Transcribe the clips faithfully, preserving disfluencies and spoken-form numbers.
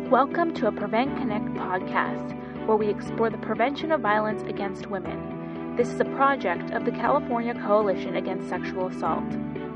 Welcome to a Prevent Connect podcast, where we explore the prevention of violence against women. This is a project of the California Coalition Against Sexual Assault.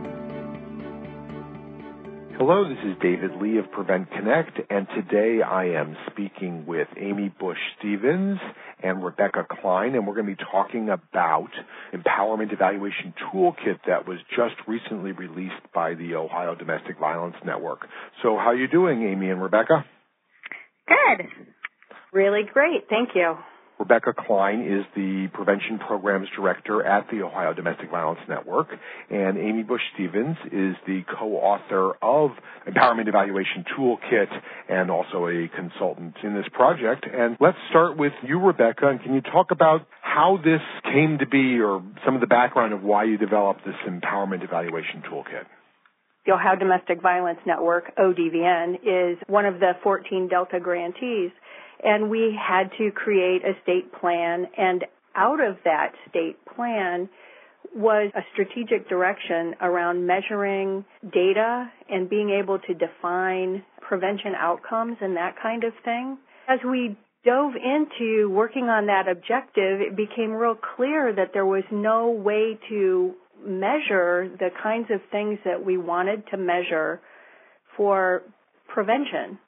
Hello, this is David Lee of Prevent Connect, and today I am speaking with Amy Bush Stevens and Rebecca Klein, and we're going to be talking about Empowerment Evaluation Toolkit that was just recently released by the Ohio Domestic Violence Network. So how are you doing, Amy and Rebecca? Good. Really great. Thank you. Rebecca Klein is the Prevention Programs Director at the Ohio Domestic Violence Network, and Amy Bush Stevens is the co-author of Empowerment Evaluation Toolkit and also a consultant in this project. And let's start with you, Rebecca, and can you talk about how this came to be or some of the background of why you developed this Empowerment Evaluation Toolkit? The Ohio Domestic Violence Network, O D V N, is one of the fourteen Delta grantees. And we had to create a state plan, and out of that state plan was a strategic direction around measuring data and being able to define prevention outcomes and that kind of thing. As we dove into working on that objective, it became real clear that there was no way to measure the kinds of things that we wanted to measure for prevention.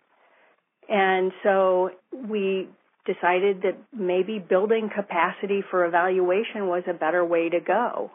And so we decided that maybe building capacity for evaluation was a better way to go.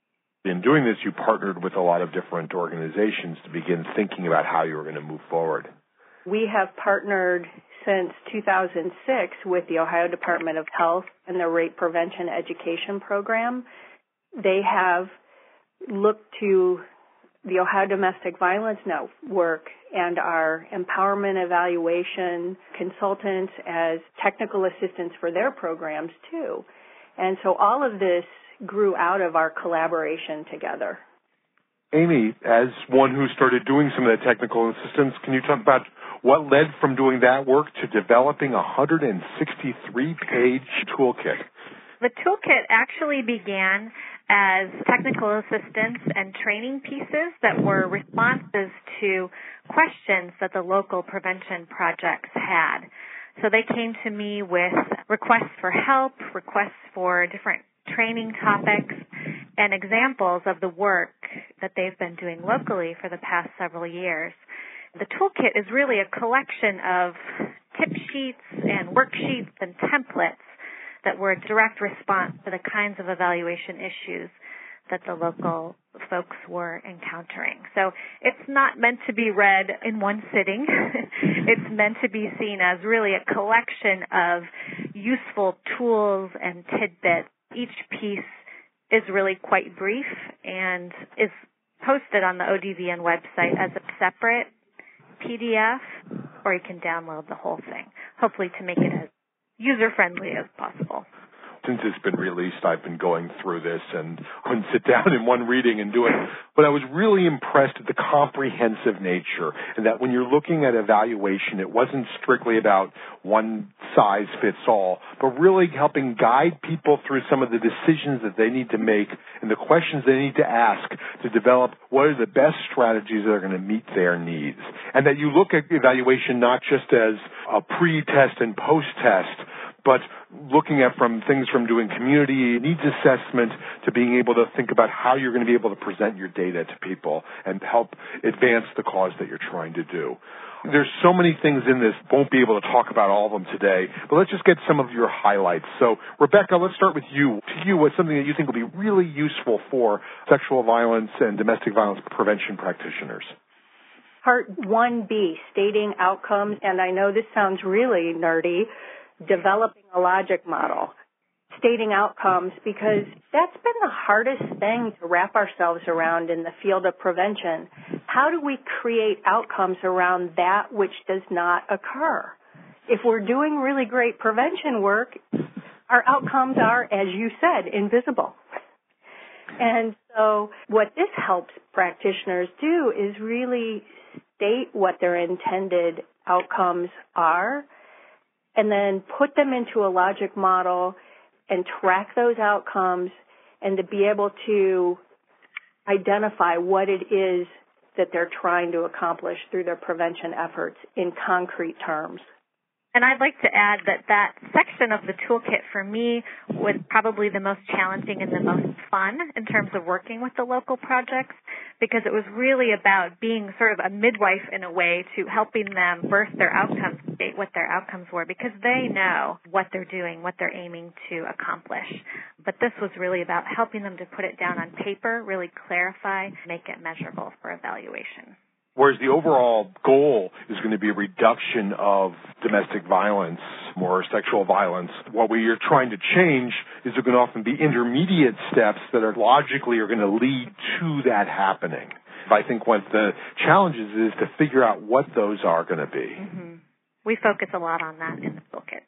In doing this, you partnered with a lot of different organizations to begin thinking about how you were going to move forward. We have partnered since two thousand six with the Ohio Department of Health and the Rape Prevention Education Program. They have looked to the Ohio Domestic Violence Network and our empowerment evaluation consultants as technical assistants for their programs too. And so all of this grew out of our collaboration together. Amy, as one who started doing some of the technical assistance, can you talk about what led from doing that work to developing a one hundred sixty-three page toolkit? The toolkit actually began as technical assistance and training pieces that were responses to questions that the local prevention projects had. So they came to me with requests for help, requests for different training topics, and examples of the work that they've been doing locally for the past several years. The toolkit is really a collection of tip sheets and worksheets and templates that were a direct response to the kinds of evaluation issues that the local folks were encountering. So it's not meant to be read in one sitting. It's meant to be seen as really a collection of useful tools and tidbits. Each piece is really quite brief and is posted on the O D V N website as a separate P D F, or you can download the whole thing, hopefully to make it as user-friendly as possible. Since it's been released, I've been going through this and I couldn't sit down in one reading and do it. But I was really impressed at the comprehensive nature and that when you're looking at evaluation, it wasn't strictly about one size fits all, but really helping guide people through some of the decisions that they need to make and the questions they need to ask to develop what are the best strategies that are going to meet their needs. And that you look at evaluation not just as a pre-test and post-test, but looking at from things from doing community needs assessment to being able to think about how you're going to be able to present your data to people and help advance the cause that you're trying to do. There's so many things in this, won't be able to talk about all of them today, but let's just get some of your highlights. So, Rebecca, let's start with you. To you, what's something that you think will be really useful for sexual violence and domestic violence prevention practitioners? Part one B, stating outcomes, and I know this sounds really nerdy, developing a logic model, stating outcomes, because that's been the hardest thing to wrap ourselves around in the field of prevention. How do we create outcomes around that which does not occur? If we're doing really great prevention work, our outcomes are, as you said, invisible. And so what this helps practitioners do is really state what their intended outcomes are, and then put them into a logic model and track those outcomes and to be able to identify what it is that they're trying to accomplish through their prevention efforts in concrete terms. And I'd like to add that that section of the toolkit for me was probably the most challenging and the most fun in terms of working with the local projects, because it was really about being sort of a midwife in a way to helping them birth their outcomes, state what their outcomes were, because they know what they're doing, what they're aiming to accomplish. But this was really about helping them to put it down on paper, really clarify, make it measurable for evaluation. Whereas the overall goal is going to be a reduction of domestic violence or sexual violence. What we are trying to change is going to often be intermediate steps that are logically are going to lead to that happening. I think what the challenge is is to figure out what those are going to be. Mm-hmm. We focus a lot on that in the toolkit.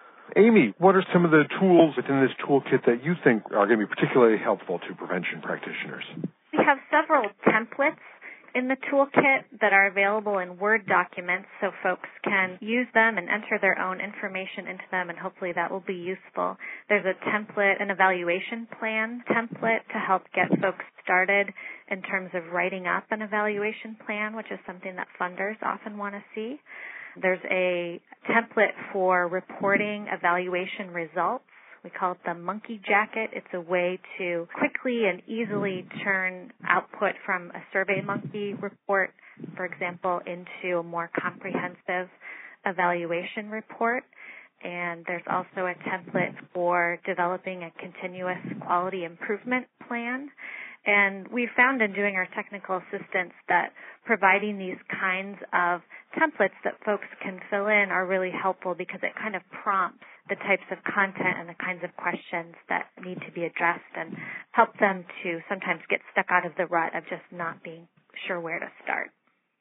Amy, what are some of the tools within this toolkit that you think are going to be particularly helpful to prevention practitioners? We have several templates in the toolkit that are available in Word documents, so folks can use them and enter their own information into them, and hopefully that will be useful. There's a template, an evaluation plan template to help get folks started in terms of writing up an evaluation plan, which is something that funders often want to see. There's a template for reporting evaluation results. We call it the monkey jacket. It's a way to quickly and easily turn output from a SurveyMonkey report, for example, into a more comprehensive evaluation report. And there's also a template for developing a continuous quality improvement plan. And we found in doing our technical assistance that providing these kinds of templates that folks can fill in are really helpful, because it kind of prompts the types of content and the kinds of questions that need to be addressed and help them to sometimes get stuck out of the rut of just not being sure where to start.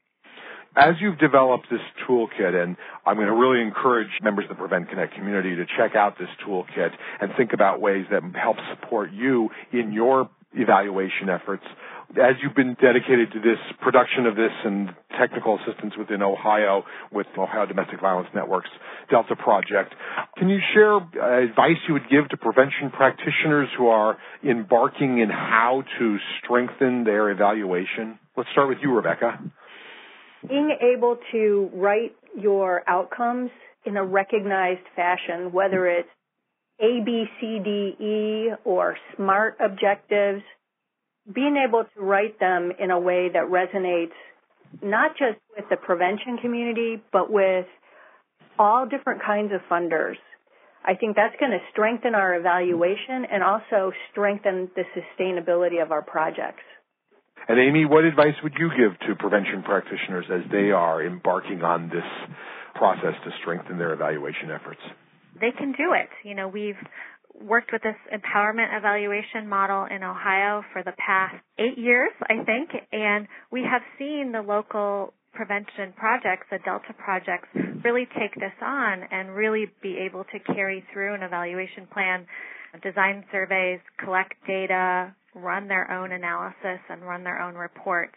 As you've developed this toolkit, and I'm going to really encourage members of the Prevent Connect community to check out this toolkit and think about ways that help support you in your evaluation efforts. As you've been dedicated to this production of this and technical assistance within Ohio with Ohio Domestic Violence Network's Delta Project, can you share advice you would give to prevention practitioners who are embarking in how to strengthen their evaluation? Let's start with you, Rebecca. Being able to write your outcomes in a recognized fashion, whether it's A, B, C, D, E, or SMART objectives, being able to write them in a way that resonates not just with the prevention community, but with all different kinds of funders. I think that's going to strengthen our evaluation and also strengthen the sustainability of our projects. And Amy, what advice would you give to prevention practitioners as they are embarking on this process to strengthen their evaluation efforts? They can do it. You know, we've worked with this empowerment evaluation model in Ohio for the past eight years, I think, and we have seen the local prevention projects, the Delta projects, really take this on and really be able to carry through an evaluation plan, design surveys, collect data, run their own analysis, and run their own reports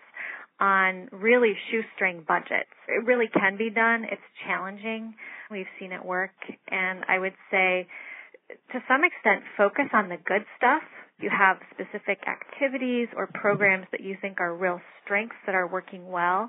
on really shoestring budgets. It really can be done. It's challenging. We've seen it work. And I would say, to some extent, focus on the good stuff. You have specific activities or programs that you think are real strengths that are working well.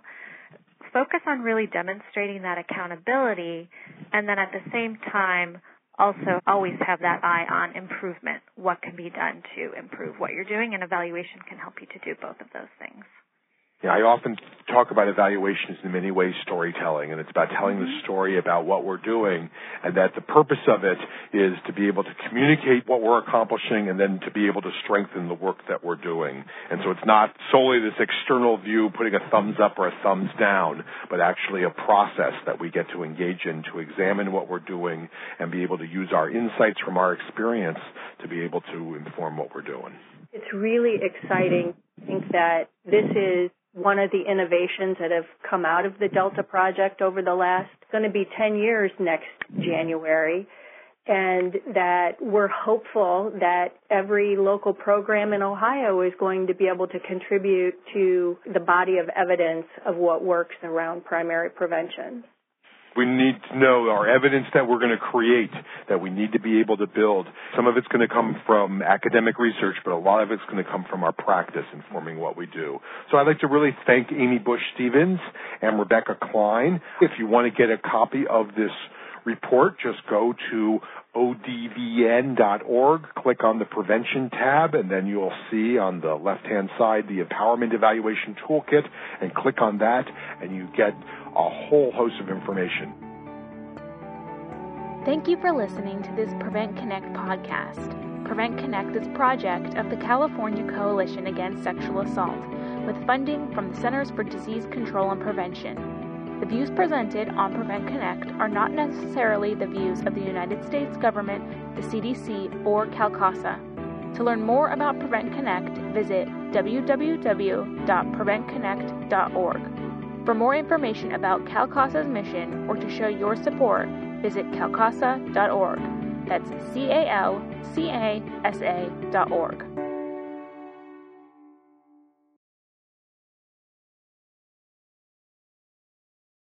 Focus on really demonstrating that accountability, and then at the same time, also always have that eye on improvement. What can be done to improve what you're doing, and evaluation can help you to do both of those things. Yeah, I often talk about evaluation as in many ways storytelling, and it's about telling the story about what we're doing, and that the purpose of it is to be able to communicate what we're accomplishing and then to be able to strengthen the work that we're doing. And so it's not solely this external view, putting a thumbs up or a thumbs down, but actually a process that we get to engage in to examine what we're doing and be able to use our insights from our experience to be able to inform what we're doing. It's really exciting. I think that this is one of the innovations that have come out of the Delta Project over the last, going to be ten years next January, and that we're hopeful that every local program in Ohio is going to be able to contribute to the body of evidence of what works around primary prevention. We need to know our evidence that we're going to create, that we need to be able to build. Some of it's going to come from academic research, but a lot of it's going to come from our practice informing what we do. So I'd like to really thank Amy Bush-Stevens and Rebecca Klein. If you want to get a copy of this report, just go to O D V N dot org, click on the Prevention tab, and then you'll see on the left-hand side the Empowerment Evaluation Toolkit, and click on that, and you get a whole host of information. Thank you for listening to this Prevent Connect podcast. Prevent Connect is a project of the California Coalition Against Sexual Assault, with funding from the Centers for Disease Control and Prevention. The views presented on Prevent Connect are not necessarily the views of the United States government, the C D C, or CalCASA. To learn more about Prevent Connect, visit w w w dot prevent connect dot org. For more information about CalCASA's mission or to show your support, visit cal casa dot org. That's C A L C A S A dot org.